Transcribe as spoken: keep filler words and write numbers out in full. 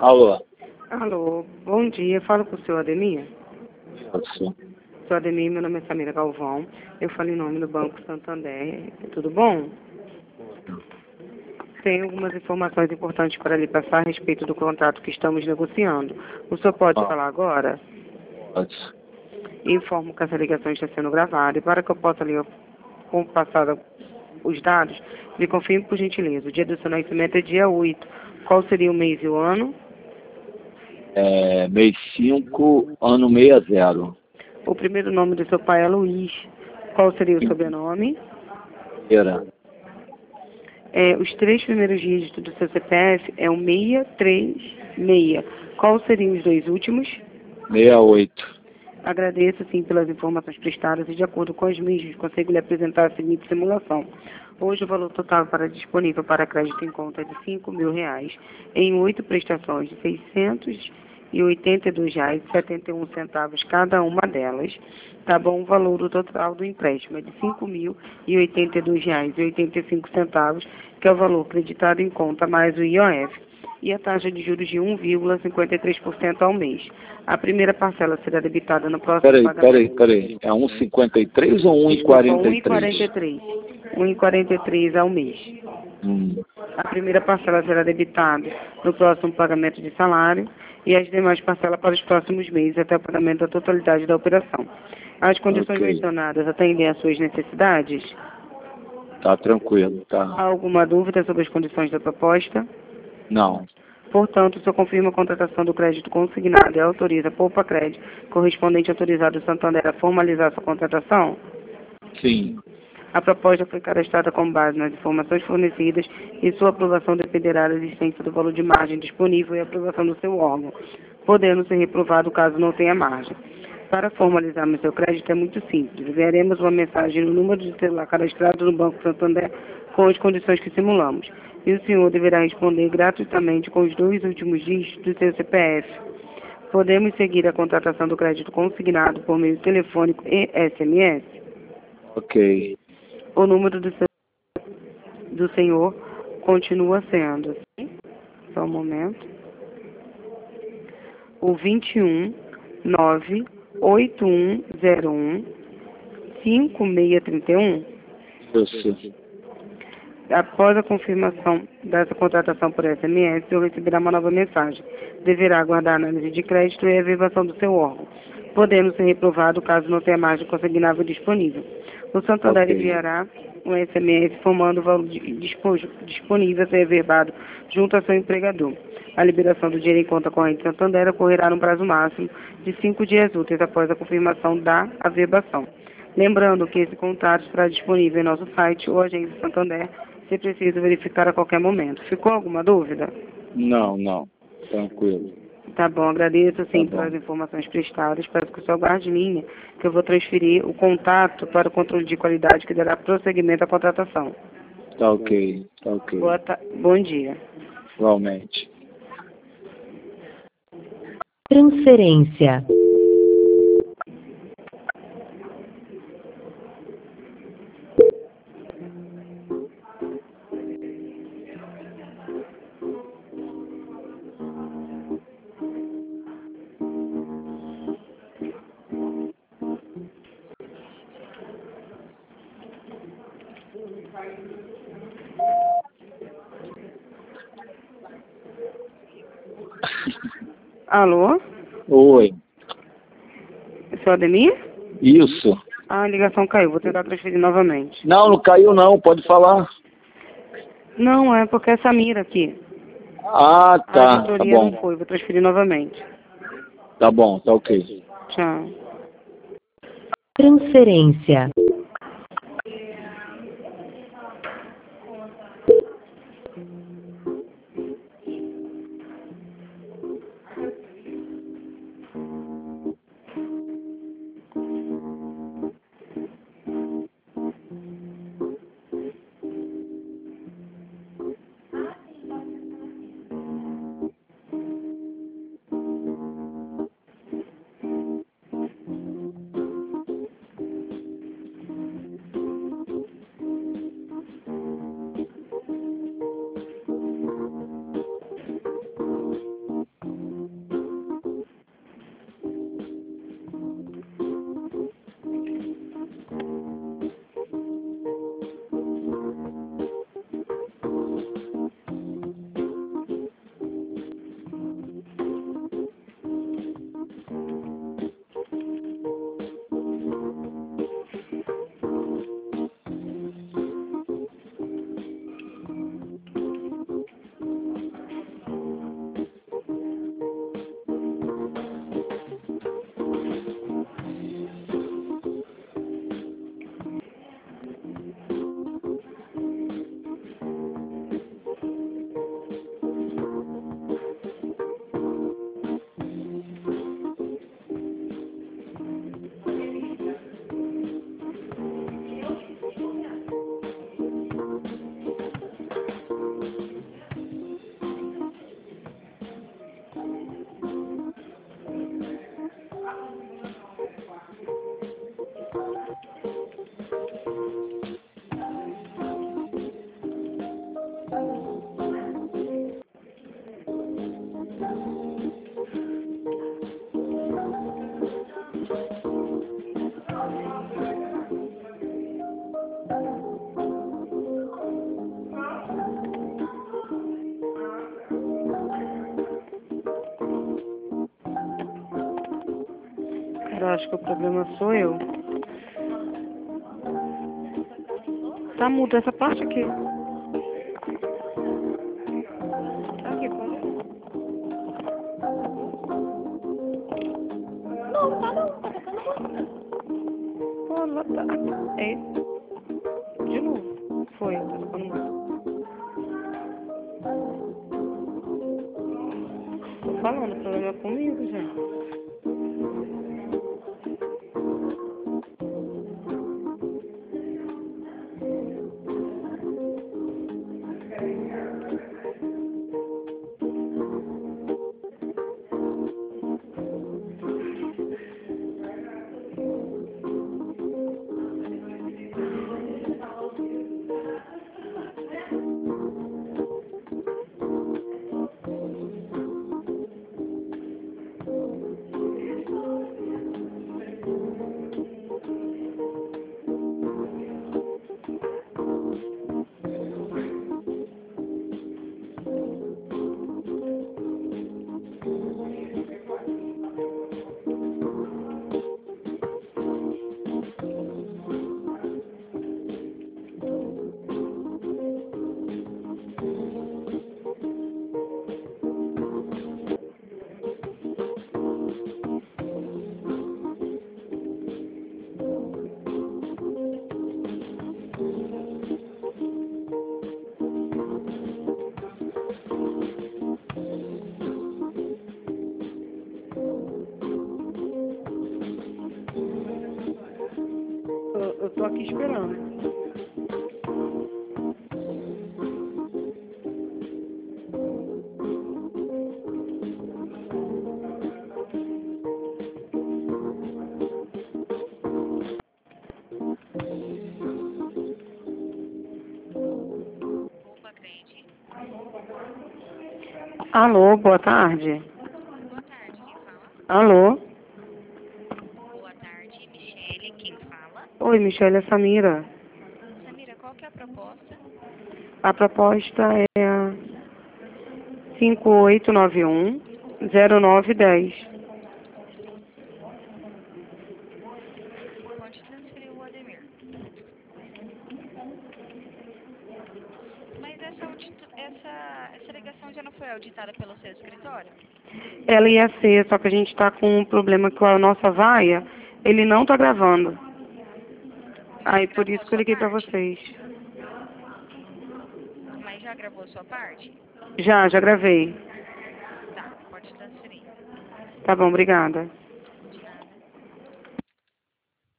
Alô? Alô, bom dia. Falo com o senhor Ademir. Isso. Senhor Ademir, meu nome é Samira Galvão. Eu falo em nome do Banco Santander. Tudo bom? Tenho algumas informações importantes para lhe passar a respeito do contrato que estamos negociando. O senhor pode Ah. falar agora? Pode. Informo que essa ligação está sendo gravada e para que eu possa lhe passar os dados, me confirme por gentileza. O dia do seu nascimento é dia oito. Qual seria o mês e o ano? É, mês cinco, ano sessenta. O primeiro nome do seu pai é Luiz. Qual seria o sobrenome? Era É, os três primeiros dígitos do seu C P F é o seis três seis. Qual seriam os dois últimos? sessenta e oito. Agradeço, sim, pelas informações prestadas e, de acordo com as mesmas, consigo lhe apresentar a seguinte simulação. Hoje, o valor total para disponível para crédito em conta é de cinco mil reais, em oito prestações de seiscentos e oitenta e dois reais e setenta e um centavos cada uma delas. Tá bom? O valor do total do empréstimo é de cinco mil e oitenta e dois reais e oitenta e cinco centavos, que é o valor acreditado em conta mais o I O F. E a taxa de juros de um vírgula cinquenta e três por cento ao mês. A primeira parcela será debitada no próximo Peraí, pagamento. peraí, peraí. É um e cinquenta e três ou um e Desculpa, quarenta um e e quarenta e três? três. um e quarenta e três ao mês. Hum, A primeira parcela será debitada no próximo pagamento de salário e as demais parcelas para os próximos meses até o pagamento da totalidade da operação. As condições ok. mencionadas atendem às suas necessidades? Tá tranquilo, Há tá. alguma dúvida sobre as condições da proposta? Não. Portanto, o senhor confirma a contratação do crédito consignado e autoriza a Poupa Crédito, correspondente autorizado do Santander, a formalizar sua contratação? Sim. A proposta foi cadastrada com base nas informações fornecidas e sua aprovação dependerá da existência do valor de margem disponível e aprovação do seu órgão, podendo ser reprovado caso não tenha margem. Para formalizarmos seu crédito é muito simples. Enviaremos uma mensagem no número de celular cadastrado no Banco Santander com as condições que simulamos. E o senhor deverá responder gratuitamente com os dois últimos dígitos do seu C P F. Podemos seguir a contratação do crédito consignado por meio telefônico e S M S. Ok. O número do, seu, do senhor continua sendo, só um momento, o vinte e um, nove, oito um zero um, cinco seis três um. Isso. Após a confirmação dessa contratação por S M S, o senhor receberá uma nova mensagem. Deverá aguardar a análise de crédito e a averbação do seu órgão, podendo ser reprovado caso não tenha margem consignável disponível. O Santander Ok. enviará um S M S informando o valor dispo- disponível a ser averbado junto ao seu empregador. A liberação do dinheiro em conta corrente Santander ocorrerá no prazo máximo de cinco dias úteis após a confirmação da averbação. Lembrando que esse contrato estará disponível em nosso site ou agência Santander, se preciso verificar a qualquer momento. Ficou alguma dúvida? Não, não. Tranquilo. Tá bom, agradeço Tá sim bom. pelas informações prestadas. Peço que o senhor guarde linha, que eu vou transferir o contato para o controle de qualidade que dará prosseguimento à contratação. Tá ok. Tá ok. Boa ta- Bom dia. Igualmente. Transferência. Alô? Oi. Senhor Ademir? Isso. Ah, a ligação caiu. Vou tentar transferir novamente. Não, não caiu não. Pode falar. Não, é porque é Samira aqui. Ah, A tá. Tá diretoria não bom. foi. Vou transferir novamente. Tá bom. Tá ok. Tchau. Transferência. Eu acho que o problema sou eu. Tá mudo essa parte aqui. Aqui, pode. Não, tá não, tá tocando música. Pô, lá tá. É. De novo. Foi, tá tocando música. Tô falando, o problema é comigo, gente. Eu, eu tô aqui esperando. Opa, Crente. Alô, boa tarde. Boa tarde, quem fala? Alô? Boa tarde, Michele, quem fala? Oi, Michelle, é Samira. Samira, qual que é a proposta? A proposta é a cinco oito nove um zero nove dez. Pode transferir o Ademir. Mas essa, audito- essa, essa ligação já não foi auditada pelo seu escritório? Ela ia ser, só que a gente tá com um problema com a nossa vaia, ele não tá gravando. Mas Aí por gravou isso a que eu sua liguei pra parte? vocês. Mas já gravou a sua parte? Já, já gravei. Tá, pode transferir. Tá bom, obrigada.